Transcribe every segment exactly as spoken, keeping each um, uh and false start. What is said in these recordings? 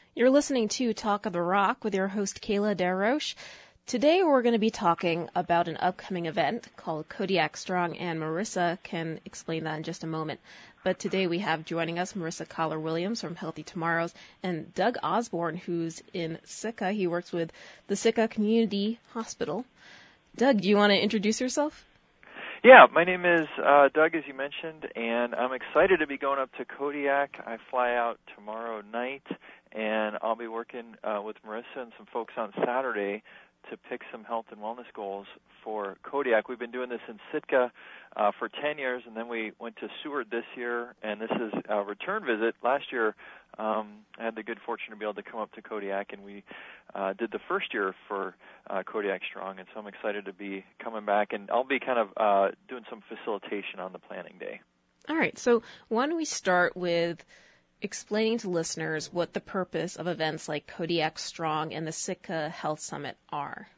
You're listening to Talk of the Rock with your host, Kayla DeRoche. Today we're going to be talking about an upcoming event called Kodiak Strong, and Marissa can explain that in just a moment. But today we have joining us Marissa Collar-Williams from Healthy Tomorrows and Doug Osborne, who's in Sitka. He works with the Sitka Community Hospital. Doug, do you want to introduce yourself? Yeah, my name is uh, Doug, as you mentioned, and I'm excited to be going up to Kodiak. I fly out tomorrow night, and I'll be working uh, with Marissa and some folks on Saturday to pick some health and wellness goals for Kodiak. We've been doing this in Sitka uh, for ten years, and then we went to Seward this year, and this is a return visit. Last year, um, I had the good fortune to be able to come up to Kodiak, and we uh, did the first year for uh, Kodiak Strong, and so I'm excited to be coming back, and I'll be kind of uh, doing some facilitation on the planning day. All right, so why don't we start with explaining to listeners what the purpose of events like Kodiak Strong and the Sitka Health Summit are.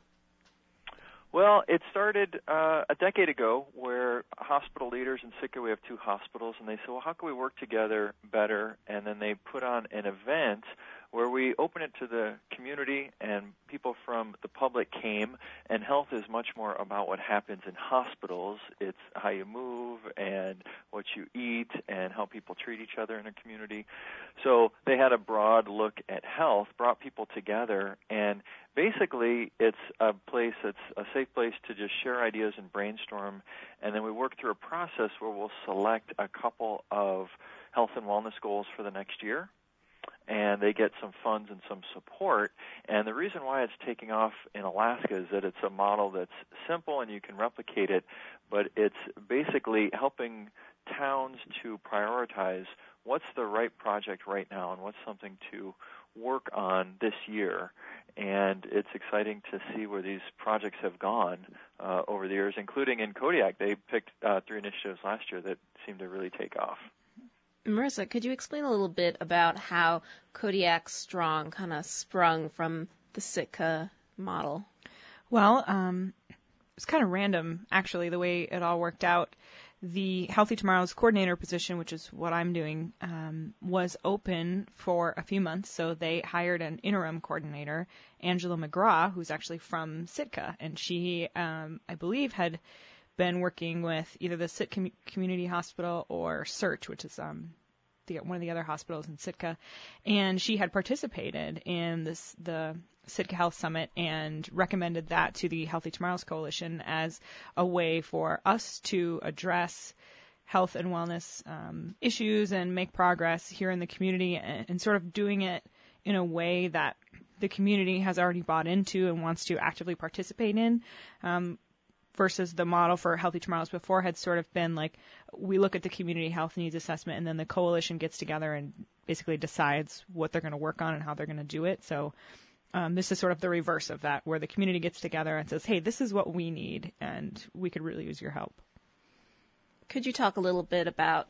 Well, it started uh, a decade ago where hospital leaders in Sitka, we have two hospitals, and they said, well, how can we work together better? And then they put on an event where we open it to the community, and people from the public came, and health is much more about what happens in hospitals. It's how you move and what you eat and how people treat each other in a community. So they had a broad look at health, brought people together, and basically it's a place that's a safe place to just share ideas and brainstorm, and then we work through a process where we'll select a couple of health and wellness goals for the next year, and they get some funds and some support. And the reason why it's taking off in Alaska is that it's a model that's simple and you can replicate it, but it's basically helping towns to prioritize what's the right project right now and what's something to work on this year. And it's exciting to see where these projects have gone uh, over the years, including in Kodiak. They picked uh, three initiatives last year that seemed to really take off. Marissa, could you explain a little bit about how Kodiak Strong kind of sprung from the Sitka model? Well, um, it's kind of random, actually, the way it all worked out. The Healthy Tomorrows coordinator position, which is what I'm doing, um, was open for a few months, so they hired an interim coordinator, Angela McGraw, who's actually from Sitka, and she, um, I believe, had been working with either the Sitka Community Hospital or SEARCH, which is um, the, one of the other hospitals in Sitka, and she had participated in this the Sitka Health Summit and recommended that to the Healthy Tomorrows Coalition as a way for us to address health and wellness um, issues and make progress here in the community, and, and sort of doing it in a way that the community has already bought into and wants to actively participate in. Um, versus the model for Healthy Tomorrows before had sort of been like, we look at the community health needs assessment and then the coalition gets together and basically decides what they're going to work on and how they're going to do it. So um, this is sort of the reverse of that, where the community gets together and says, hey, this is what we need and we could really use your help. Could you talk a little bit about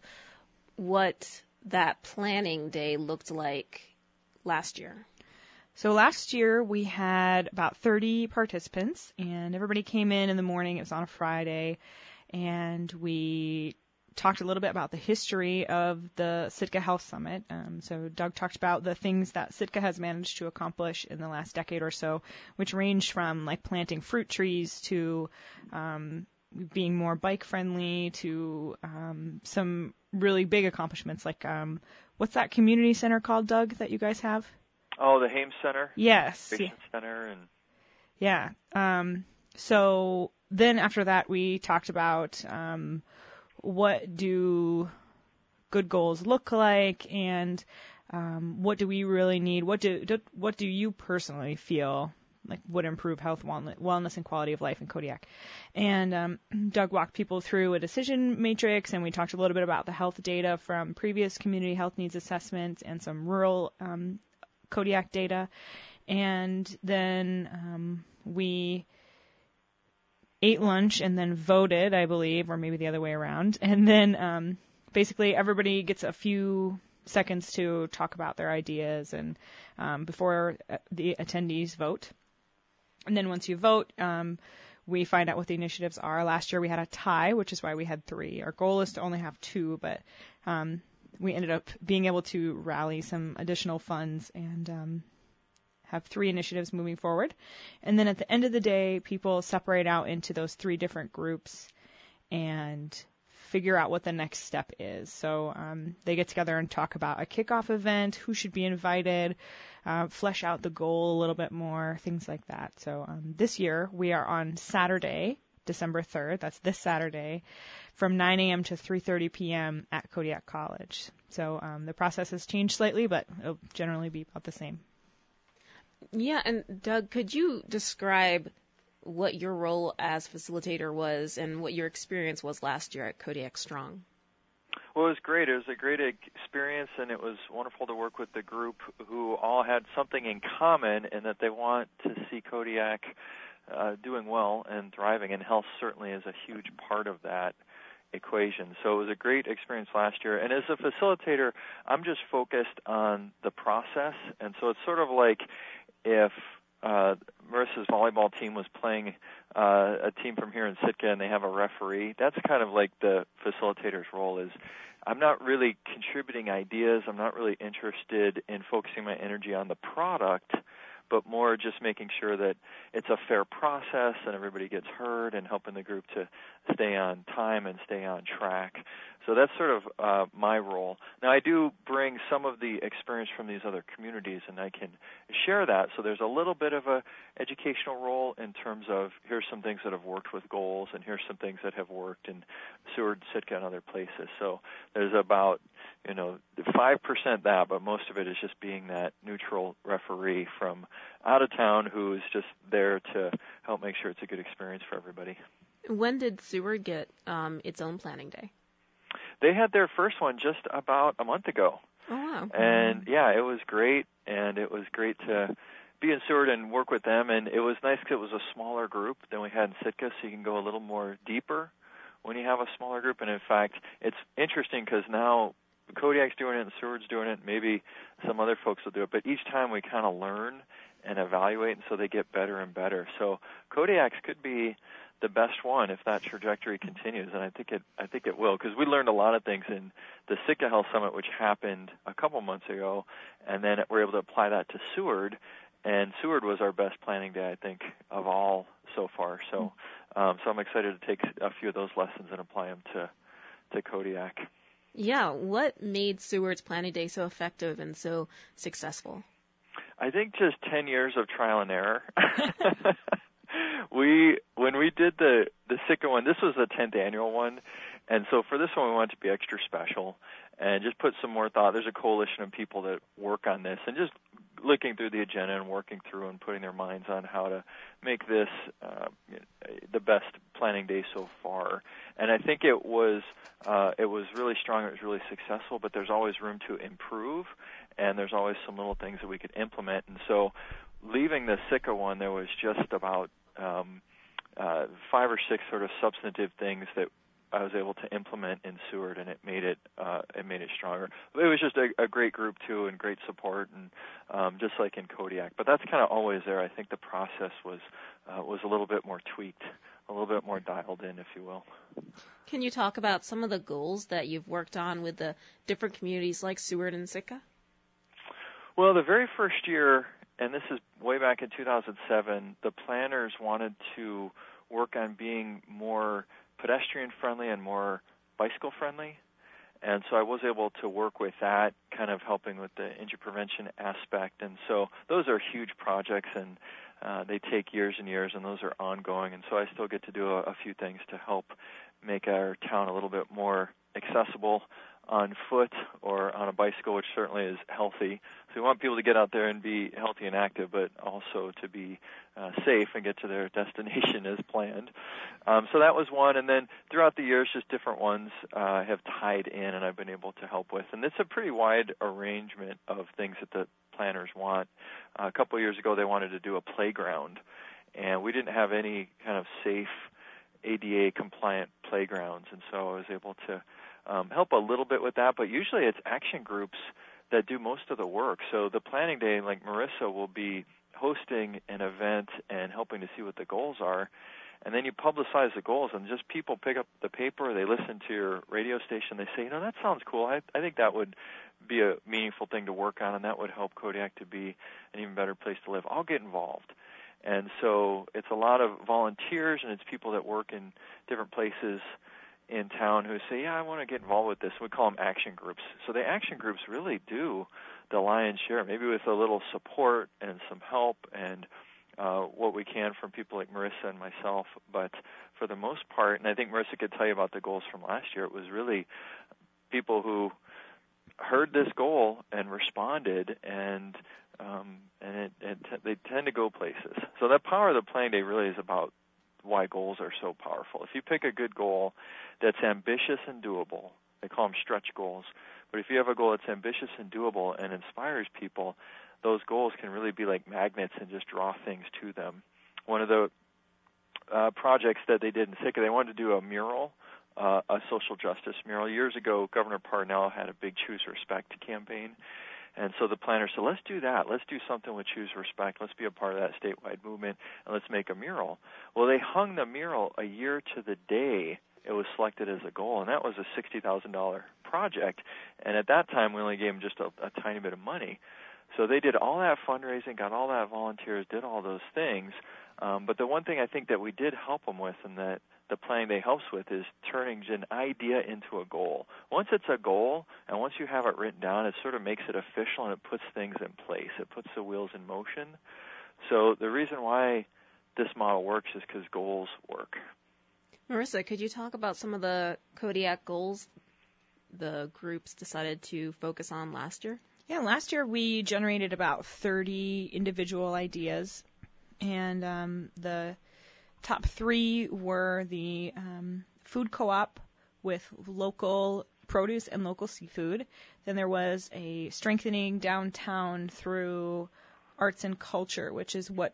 what that planning day looked like last year? So last year we had about thirty participants, and everybody came in in the morning. It was on a Friday, and we talked a little bit about the history of the Sitka Health Summit. Um, so Doug talked about the things that Sitka has managed to accomplish in the last decade or so, which ranged from like planting fruit trees to um, being more bike friendly to um, some really big accomplishments like um, what's that community center called, Doug, that you guys have? Oh, the Hames Center? Yes. Patient Center. and Yeah. Um, so then after that, we talked about um, what do good goals look like, and um, what do we really need? What do, do what do you personally feel like would improve health, wellness, and quality of life in Kodiak? And um, Doug walked people through a decision matrix, and we talked a little bit about the health data from previous community health needs assessments and some rural um, Kodiak data. And then um, we ate lunch and then voted, I believe, or maybe the other way around. And then um, basically everybody gets a few seconds to talk about their ideas and um, before the attendees vote. And then once you vote, um, we find out what the initiatives are. Last year we had a tie, which is why we had three. Our goal is to only have two, but um, we ended up being able to rally some additional funds and um, have three initiatives moving forward. And then at the end of the day, people separate out into those three different groups and figure out what the next step is. So um, they get together and talk about a kickoff event, who should be invited, uh, flesh out the goal a little bit more, things like that. So um, this year we are on Saturday, December third. That's this Saturday, from nine a.m. to three thirty p.m. at Kodiak College. So um, the process has changed slightly, but it'll generally be about the same. Yeah, and Doug, could you describe what your role as facilitator was and what your experience was last year at Kodiak Strong? Well, it was great. It was a great experience, and it was wonderful to work with the group who all had something in common in that they want to see Kodiak uh, doing well and thriving, and health certainly is a huge part of that equation. So it was a great experience last year. And as a facilitator, I'm just focused on the process, and so it's sort of like if uh, Marissa's volleyball team was playing uh, a team from here in Sitka and they have a referee. That's kind of like the facilitator's role is I'm not really contributing ideas. I'm not really interested in focusing my energy on the product, but more just making sure that it's a fair process and everybody gets heard and helping the group to stay on time and stay on track. So that's sort of uh, my role. Now, I do bring some of the experience from these other communities, and I can share that. So there's a little bit of a educational role in terms of here's some things that have worked with goals, and here's some things that have worked in Seward, Sitka, and other places. So there's about, you know, five percent that, but most of it is just being that neutral referee from out of town who's just there to help make sure it's a good experience for everybody. When did Seward get um, its own planning day? They had their first one just about a month ago. Oh, wow. And, yeah, it was great, and it was great to be in Seward and work with them. And it was nice because it was a smaller group than we had in Sitka, so you can go a little more deeper when you have a smaller group. And, in fact, it's interesting because now Kodiak's doing it and Seward's doing it. Maybe some other folks will do it. But each time we kind of learn and evaluate, and so they get better and better. So Kodiak's could be the best one if that trajectory continues, and I think it I think it will, because we learned a lot of things in the Sitka Health Summit, which happened a couple months ago, and then we're able to apply that to Seward, and Seward was our best planning day, I think, of all so far. So, um, so I'm excited to take a few of those lessons and apply them to to Kodiak. Yeah, what made Seward's planning day so effective and so successful? I think just ten years of trial and error. We when we did the the Sitka one, this was the tenth annual one, and so for this one we wanted to be extra special and just put some more thought. There's a coalition of people that work on this, and just looking through the agenda and working through and putting their minds on how to make this uh, the best planning day so far. And I think it was uh, it was really strong. It was really successful, but there's always room to improve, and there's always some little things that we could implement. And so, leaving the Sitka one, there was just about Um, uh, five or six sort of substantive things that I was able to implement in Seward, and it made it uh, it made it stronger. It was just a, a great group too, and great support, and um, just like in Kodiak. But that's kind of always there. I think the process was uh, was a little bit more tweaked, a little bit more dialed in, if you will. Can you talk about some of the goals that you've worked on with the different communities like Seward and Sitka? Well, the very first year, and this is way back in two thousand seven, the planners wanted to work on being more pedestrian-friendly and more bicycle-friendly. And so I was able to work with that, kind of helping with the injury prevention aspect. And so those are huge projects, and uh, they take years and years, and those are ongoing. And so I still get to do a, a few things to help make our town a little bit more accessible on foot or on a bicycle, which certainly is healthy. So we want people to get out there and be healthy and active, but also to be uh, safe and get to their destination as planned. Um, so that was one. And then throughout the years, just different ones uh, have tied in and I've been able to help with. And it's a pretty wide arrangement of things that the planners want. Uh, a couple of years ago, they wanted to do a playground, and we didn't have any kind of safe A D A-compliant playgrounds. And so I was able to Um, help a little bit with that, but usually it's action groups that do most of the work. So the planning day, like Marissa, will be hosting an event and helping to see what the goals are, and then you publicize the goals, and just people pick up the paper, they listen to your radio station, they say, you know, that sounds cool. I, I think that would be a meaningful thing to work on, and that would help Kodiak to be an even better place to live. I'll get involved. And so it's a lot of volunteers, and it's people that work in different places in town who say, yeah, I want to get involved with this. We call them action groups. So the action groups really do the lion's share, maybe with a little support and some help and uh, what we can from people like Marissa and myself. But for the most part, and I think Marissa could tell you about the goals from last year, it was really people who heard this goal and responded, and um, and it, it t- they tend to go places. So that power of the planning day really is about why goals are so powerful. If you pick a good goal that's ambitious and doable, they call them stretch goals, but if you have a goal that's ambitious and doable and inspires people, those goals can really be like magnets and just draw things to them. One of the uh, projects that they did in Sitka, they wanted to do a mural, uh, a social justice mural. Years ago, Governor Parnell had a big Choose Respect campaign, and so the planners said, let's do that. Let's do something with Choose Respect. Let's be a part of that statewide movement, and let's make a mural. Well, they hung the mural a year to the day it was selected as a goal, and that was a sixty thousand dollars project. And at that time, we only gave them just a, a tiny bit of money. So they did all that fundraising, got all that volunteers, did all those things. Um, but the one thing I think that we did help them with, and that the planning they helps with, is turning an idea into a goal. Once it's a goal, and once you have it written down, it sort of makes it official, and it puts things in place. It puts the wheels in motion. So the reason why this model works is because goals work. Marissa, could you talk about some of the Kodiak goals the groups decided to focus on last year? Yeah, last year we generated about thirty individual ideas, and um, the top three were the um, food co-op with local produce and local seafood. Then there was a strengthening downtown through arts and culture, which is what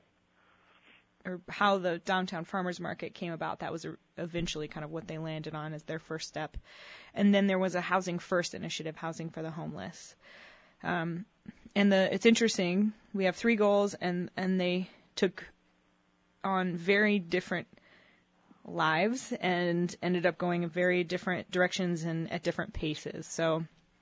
or how the downtown farmers market came about. That was eventually kind of what they landed on as their first step. And then there was a Housing First initiative, housing for the homeless. Um, and the it's interesting. We have three goals, and, and they took on very different lives and ended up going in very different directions and at different paces. So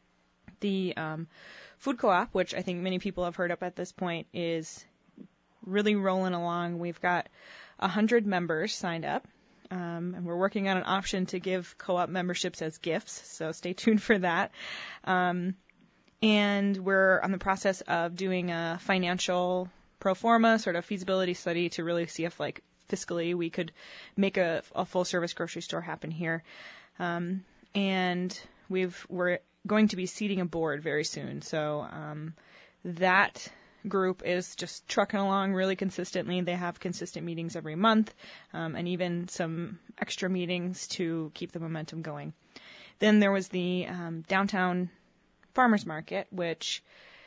the um, food co-op, which I think many people have heard up at this point, is really rolling along. We've got one hundred members signed up, um, and we're working on an option to give co-op memberships as gifts, so stay tuned for that. Um, and we're on the process of doing a financial pro forma sort of feasibility study to really see if, like, fiscally we could make a, a full-service grocery store happen here. Um, and we've, we're going to be seating a board very soon, so um, that group is just trucking along really consistently. They have consistent meetings every month, um, and even some extra meetings to keep the momentum going. Then there was the um, downtown farmers market, which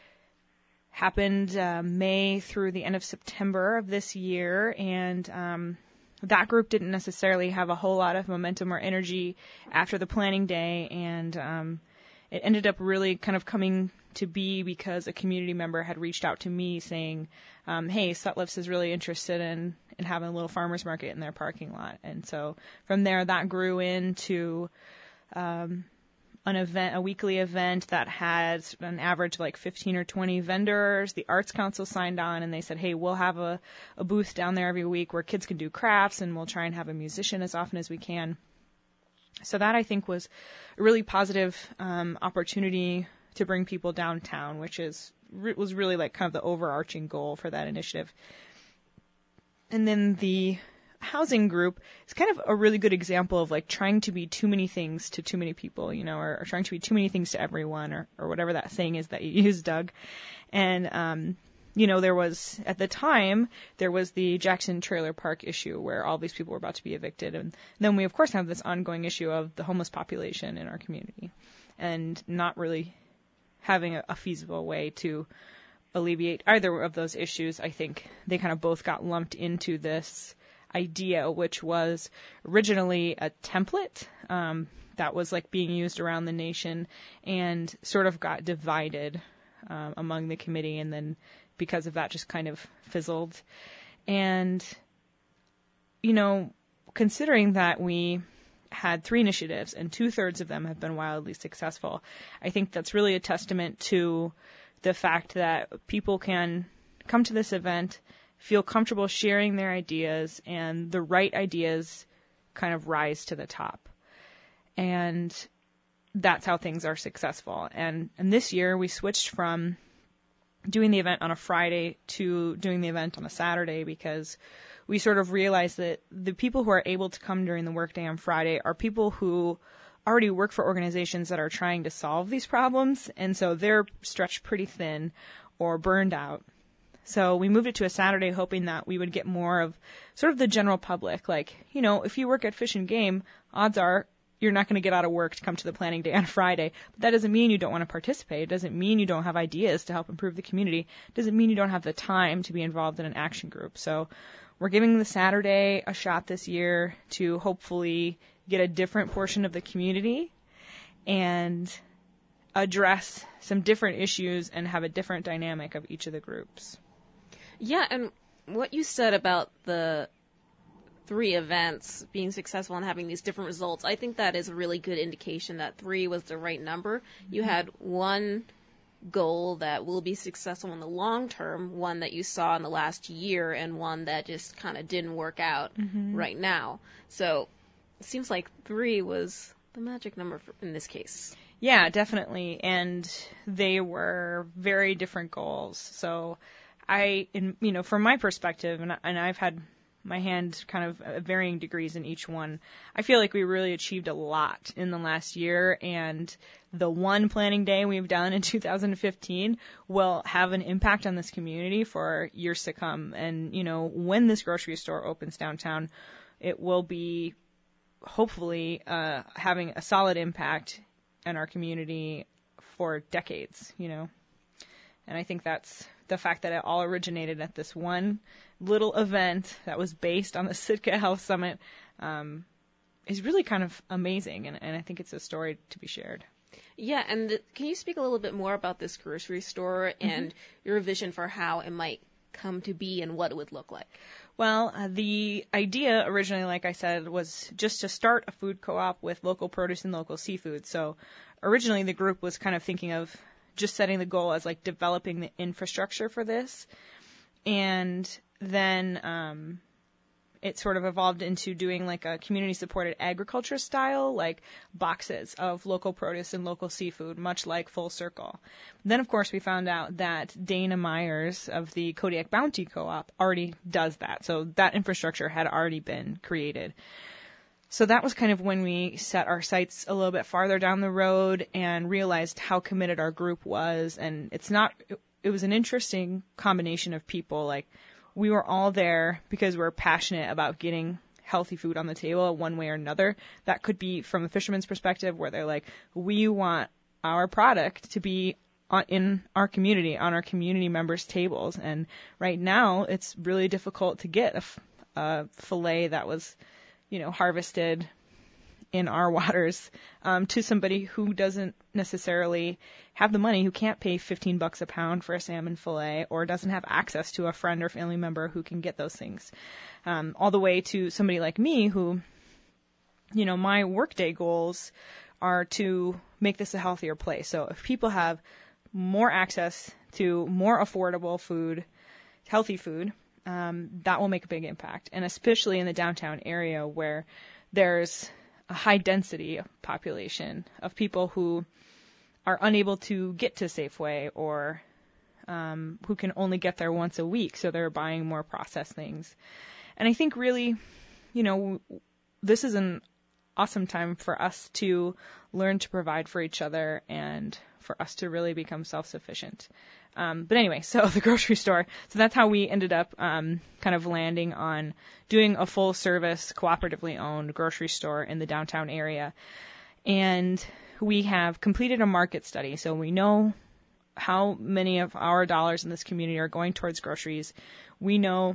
happened uh, May through the end of September of this year, and um, that group didn't necessarily have a whole lot of momentum or energy after the planning day, and um, it ended up really kind of coming to be because a community member had reached out to me saying, um, hey, Sutlifs is really interested in, in having a little farmer's market in their parking lot. And so from there, that grew into um, an event, a weekly event that had an average like fifteen or twenty vendors. The Arts Council signed on, and they said, hey, we'll have a, a booth down there every week where kids can do crafts, and we'll try and have a musician as often as we can. So that, I think, was a really positive um, opportunity to bring people downtown, which is was really like kind of the overarching goal for that initiative. And then the housing group is kind of a really good example of like trying to be too many things to too many people, you know, or, or trying to be too many things to everyone, or, or whatever that saying is that you use, Doug. And, um, you know, there was, at the time, there was the Jackson Trailer Park issue where all these people were about to be evicted. And then we, of course, have this ongoing issue of the homeless population in our community and not really having a, a feasible way to alleviate either of those issues. I think they kind of both got lumped into this idea, which was originally a template um, that was like being used around the nation and sort of got divided um, among the committee, and then because of that just kind of fizzled. And, you know, considering that we had three initiatives and two-thirds of them have been wildly successful, I think that's really a testament to the fact that people can come to this event, feel comfortable sharing their ideas, and the right ideas kind of rise to the top. And that's how things are successful. And, and this year we switched from doing the event on a Friday to doing the event on a Saturday because we sort of realized that the people who are able to come during the workday on Friday are people who already work for organizations that are trying to solve these problems, and so they're stretched pretty thin or burned out. So we moved it to a Saturday hoping that we would get more of sort of the general public. Like, you know, if you work at Fish and Game, odds are you're not going to get out of work to come to the planning day on Friday. But that doesn't mean you don't want to participate. It doesn't mean you don't have ideas to help improve the community. It doesn't mean you don't have the time to be involved in an action group. So we're giving the Saturday a shot this year to hopefully get a different portion of the community and address some different issues and have a different dynamic of each of the groups. Yeah, and what you said about the three events being successful and having these different results, I think that is a really good indication that three was the right number. Mm-hmm. You had one goal that will be successful in the long term, one that you saw in the last year, and one that just kind of didn't work out mm-hmm. right now. So it seems like three was the magic number for, in this case. Yeah, definitely. And they were very different goals. So I, in, you know, from my perspective, and, and I've had my hand kind of at varying degrees in each one, I feel like we really achieved a lot in the last year, and the one planning day we've done in two thousand fifteen will have an impact on this community for years to come. And, you know, when this grocery store opens downtown, it will be hopefully uh, having a solid impact in our community for decades, you know. And I think that's the fact that it all originated at this one little event that was based on the Sitka Health Summit um, is really kind of amazing, and, and I think it's a story to be shared. Yeah, and the, can you speak a little bit more about this grocery store and mm-hmm. your vision for how it might come to be and what it would look like? Well, uh, the idea originally, like I said, was just to start a food co-op with local produce and local seafood. So originally the group was kind of thinking of just setting the goal as like developing the infrastructure for this. And then um, it sort of evolved into doing like a community-supported agriculture style, like boxes of local produce and local seafood, much like Full Circle. Then, of course, we found out that Dana Myers of the Kodiak Bounty Co-op already does that. So that infrastructure had already been created. So that was kind of when we set our sights a little bit farther down the road and realized how committed our group was. And it's not, it was an interesting combination of people. Like, we were all there because we're passionate about getting healthy food on the table one way or another. That could be from a fisherman's perspective where they're like, we want our product to be on, in our community, on our community members' tables. And right now it's really difficult to get a, a fillet that was, you know, harvested in our waters um, to somebody who doesn't necessarily have the money, who can't pay fifteen bucks a pound for a salmon fillet, or doesn't have access to a friend or family member who can get those things. Um, all the way to somebody like me who, you know, my workday goals are to make this a healthier place. So if people have more access to more affordable food, healthy food, um, that will make a big impact. And especially in the downtown area where there's a high density population of people who are unable to get to Safeway or um, who can only get there once a week, so they're buying more processed things. And I think really, you know, this is an awesome time for us to learn to provide for each other and for us to really become self-sufficient. Um, but anyway, so the grocery store. So that's how we ended up um, kind of landing on doing a full-service, cooperatively owned grocery store in the downtown area. And we have completed a market study, so we know how many of our dollars in this community are going towards groceries. We know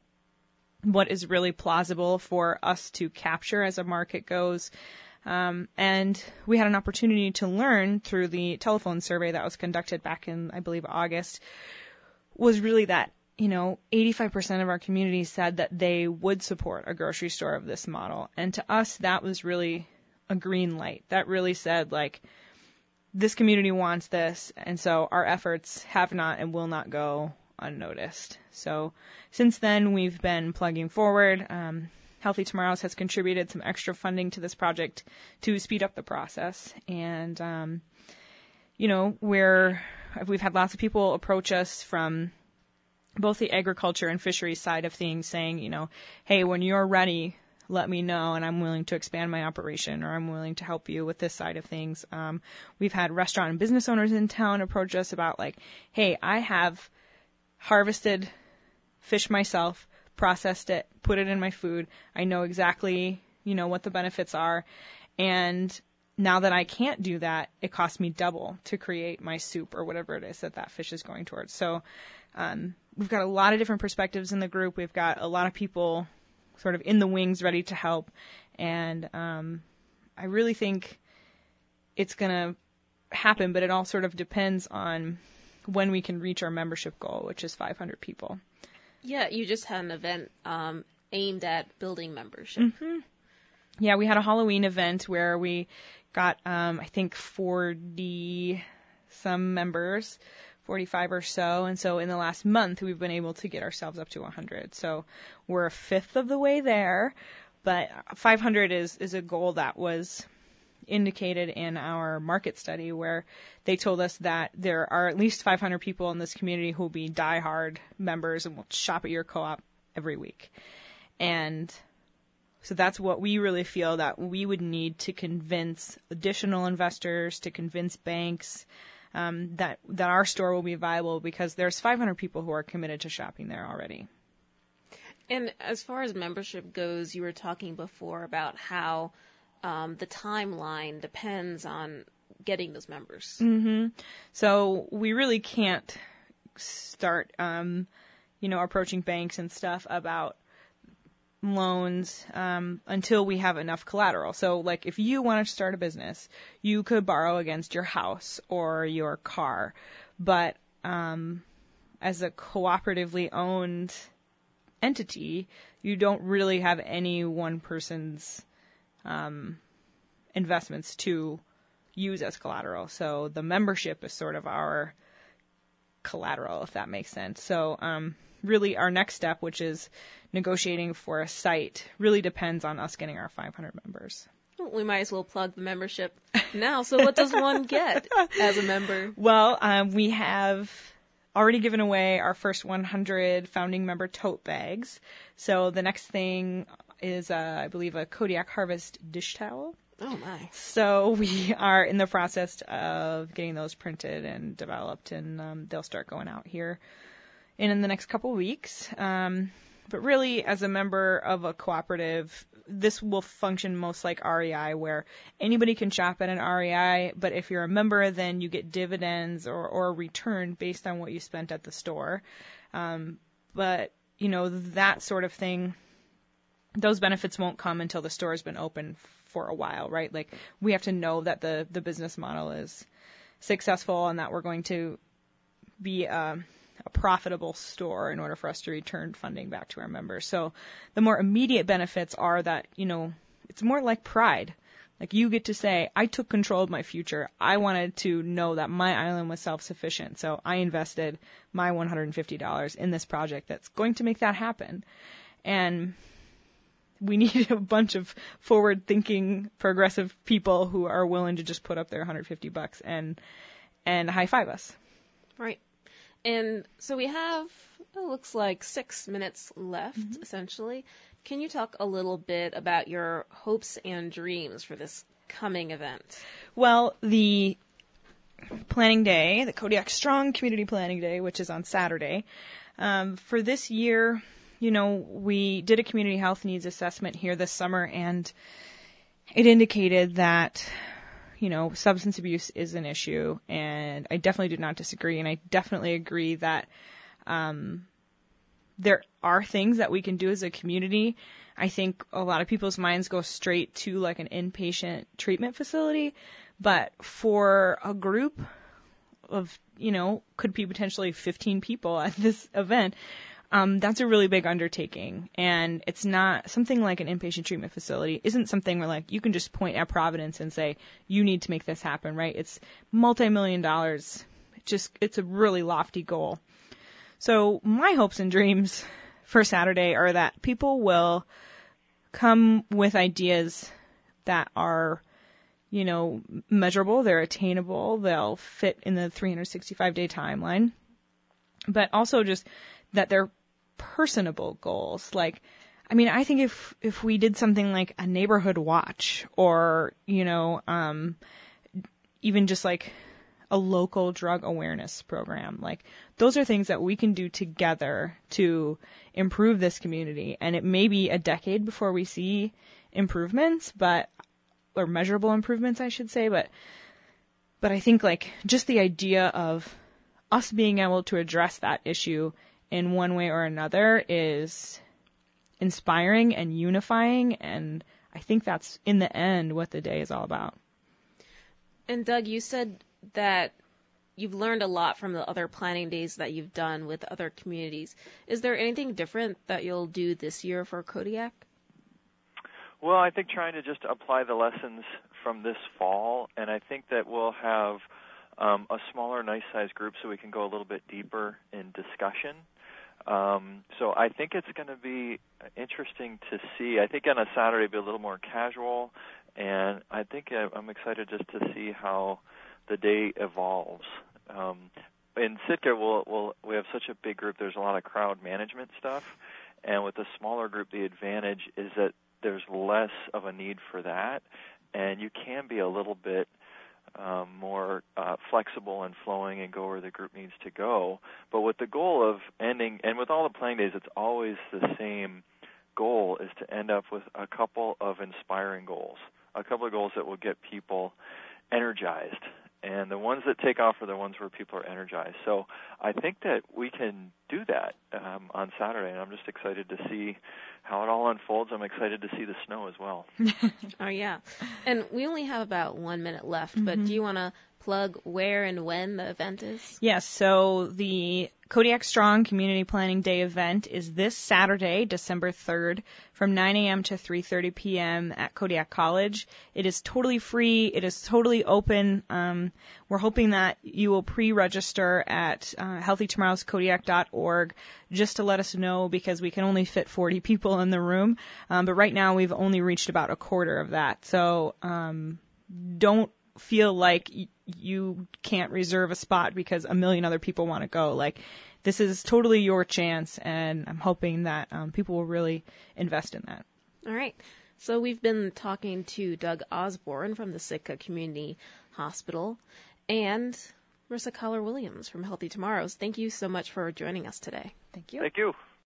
what is really plausible for us to capture as a market goes. Um, and we had an opportunity to learn through the telephone survey that was conducted back in, I believe, August, was really that you know, eighty-five percent of our community said that they would support a grocery store of this model. And to us, that was really a green light. That really said, like, this community wants this, and so our efforts have not and will not go unnoticed. So since then, we've been plugging forward. Um, Healthy Tomorrows has contributed some extra funding to this project to speed up the process. And, um, you know, we're, we've had lots of people approach us from both the agriculture and fisheries side of things saying, you know, hey, when you're ready, let me know, and I'm willing to expand my operation, or I'm willing to help you with this side of things. Um, we've had restaurant and business owners in town approach us about, like, hey, I have harvested fish myself, processed it, put it in my food. I know exactly, you know, what the benefits are. And now that I can't do that, it costs me double to create my soup or whatever it is that that fish is going towards. So um, we've got a lot of different perspectives in the group. We've got a lot of people sort of in the wings ready to help. And um, I really think it's going to happen, but it all sort of depends on when we can reach our membership goal, which is five hundred people. Yeah, you just had an event um, aimed at building membership. Mm-hmm. Yeah, we had a Halloween event where we got, um, I think, forty some members, forty-five or so. And so in the last month, we've been able to get ourselves up to one hundred. So we're a fifth of the way there. But five hundred is, is a goal that was indicated in our market study, where they told us that there are at least five hundred people in this community who will be diehard members and will shop at your co-op every week. And so that's what we really feel that we would need to convince additional investors, to convince banks um, that that our store will be viable, because there's five hundred people who are committed to shopping there already. And as far as membership goes, you were talking before about how um, the timeline depends on getting those members. Mm-hmm. So we really can't start, um, you know, approaching banks and stuff about loans um, until we have enough collateral. So, like, if you want to start a business, you could borrow against your house or your car. But um, as a cooperatively owned entity, you don't really have any one person's um, investments to use as collateral. So the membership is sort of our collateral, if that makes sense. So um, really our next step, which is negotiating for a site, really depends on us getting our five hundred members. We might as well plug the membership now. So what does one get as a member? Well, um, we have already given away our first one hundred founding member tote bags. So the next thing is, uh, I believe, a Kodiak Harvest dish towel. Oh, my. So we are in the process of getting those printed and developed, and um, they'll start going out here in, in the next couple of weeks. Um, but really, as a member of a cooperative, this will function most like R E I, where anybody can shop at an R E I, but if you're a member, then you get dividends or, or a return based on what you spent at the store. Um, but, you know, that sort of thing, those benefits won't come until the store has been open for a while, right? Like, we have to know that the, the business model is successful and that we're going to be a, a profitable store in order for us to return funding back to our members. So the more immediate benefits are that, you know, it's more like pride. Like, you get to say, I took control of my future. I wanted to know that my island was self-sufficient. So I invested my one hundred fifty dollars in this project that's going to make that happen. And we need a bunch of forward-thinking, progressive people who are willing to just put up their one hundred fifty bucks and and high-five us. Right. And so we have, it looks like six minutes left, mm-hmm. essentially. Can you talk a little bit about your hopes and dreams for this coming event? Well, the planning day, the Kodiak Strong Community Planning Day, which is on Saturday, um, for this year, you know, we did a community health needs assessment here this summer, and it indicated that, you know, substance abuse is an issue, and I definitely do not disagree, and I definitely agree that um, there are things that we can do as a community. I think a lot of people's minds go straight to, like, an inpatient treatment facility, but for a group of, you know, could be potentially fifteen people at this event, um, that's a really big undertaking. And it's not something like an inpatient treatment facility isn't something where like you can just point at Providence and say, you need to make this happen, right? It's multi-million dollars. It just, it's a really lofty goal. So my hopes and dreams for Saturday are that people will come with ideas that are, you know, measurable, they're attainable, they'll fit in the three hundred sixty-five day timeline, but also just that they're personable goals. Like, I mean, I think if, if we did something like a neighborhood watch or, you know, um, even just like a local drug awareness program, like those are things that we can do together to improve this community. And it may be a decade before we see improvements, but, or measurable improvements, I should say, but, but I think like just the idea of us being able to address that issue in one way or another is inspiring and unifying. And I think that's in the end what the day is all about. And Doug, you said that you've learned a lot from the other planning days that you've done with other communities. Is there anything different that you'll do this year for Kodiak? Well, I think trying to just apply the lessons from this fall, and I think that we'll have um, a smaller, nice-sized group so we can go a little bit deeper in discussion. Um, so I think it's going to be interesting to see. I think on a Saturday it'll be a little more casual, and I think I'm excited just to see how the day evolves. Um, in Sitka, we'll, we'll, we have such a big group, there's a lot of crowd management stuff, and with a smaller group, the advantage is that there's less of a need for that, and you can be a little bit um, more uh, flexible and flowing and go where the group needs to go. But with the goal of ending, and with all the planning days, it's always the same goal, is to end up with a couple of inspiring goals, a couple of goals that will get people energized. And the ones that take off are the ones where people are energized. So I think that we can do that um, on Saturday, and I'm just excited to see how it all unfolds. I'm excited to see the snow as well. Oh, yeah. And we only have about one minute left, mm-hmm. but do you want to plug where and when the event is? Yes, so the Kodiak Strong Community Planning Day event is this Saturday, December third, from nine a.m. to three thirty p.m. at Kodiak College. It is totally free. It is totally open. Um, we're hoping that you will pre-register at uh, healthy tomorrows kodiak dot org just to let us know, because we can only fit forty people in the room. Um, but right now we've only reached about a quarter of that. So um, don't feel like y- you can't reserve a spot because a million other people want to go. Like, this is totally your chance, and I'm hoping that um, people will really invest in that. All right. So we've been talking to Doug Osborne from the Sitka Community Hospital and Marissa Collar-Williams from Healthy Tomorrows. Thank you so much for joining us today. Thank you. Thank you.